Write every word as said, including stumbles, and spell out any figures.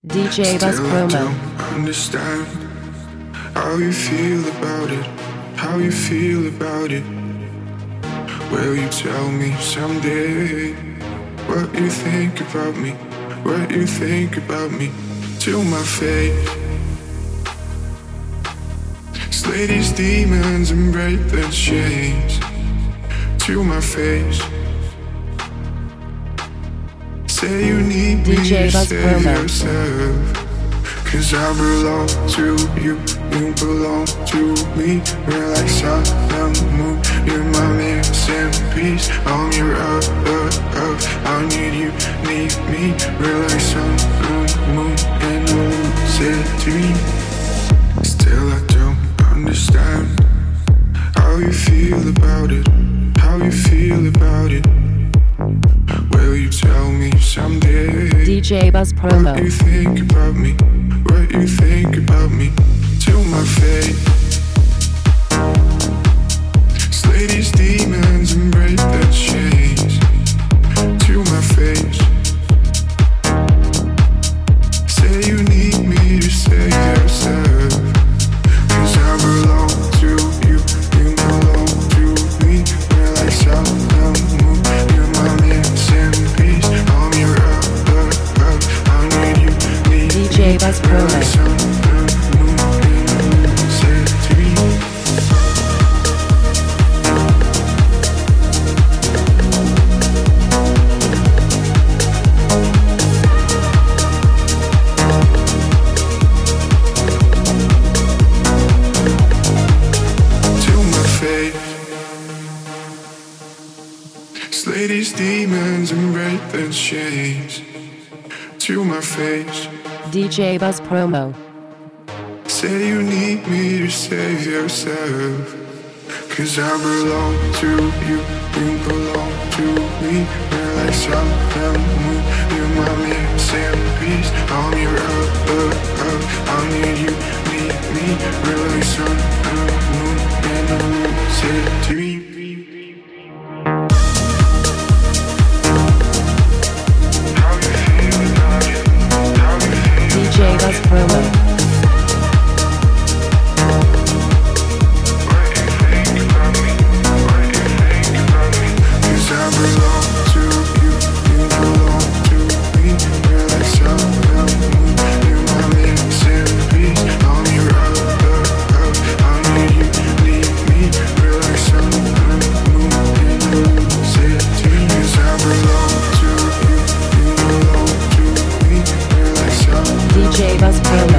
D J Buzz Still I Promo. don't understand how you feel about it, how you feel about it. Will you tell me someday what you think about me, what you think about me to my face? Slay these demons and break their chains to my face. Say you need D J me to Buzz save Promo. yourself. Cause I belong to you, you belong to me. We're like sun and moon, you're my missing piece. I'm your up, up, up. I need you, need me. We're like sun and moon in a lucid dream. Still I don't understand how you feel about it, how you feel about it. Will you tell me someday D J Buzz what Promo. you think about me, what you think about me to my face? Slay these demons and break their chains to my face. Say you need me to save yourself. Cause I belong to you, you belong to me. We're like sun and moon, you're my missing piece. I'm your up, up, up. I need you, need D J Buzz me. We're like Promo. sun and moon in a lucid dream. To my face. Slay these demons and break their chains to my face. D J Buzz Promo. Say you need me to save yourself. Cause I belong to you, you belong to me. We're like sun and moon, you're my missing piece. I'm your up, up, up. I need you, need me. We're like sun and moon in a lucid dream. D J Buzz Promo. Cause I belong to you, you belong to me. We're like sun and moon, you're my missing piece. I'm your up, up, up. I need you, need me. We're like sun and moon in a lucid dream. Cause I belong to you, you belong to me. We're like sun D J Buzz Promo.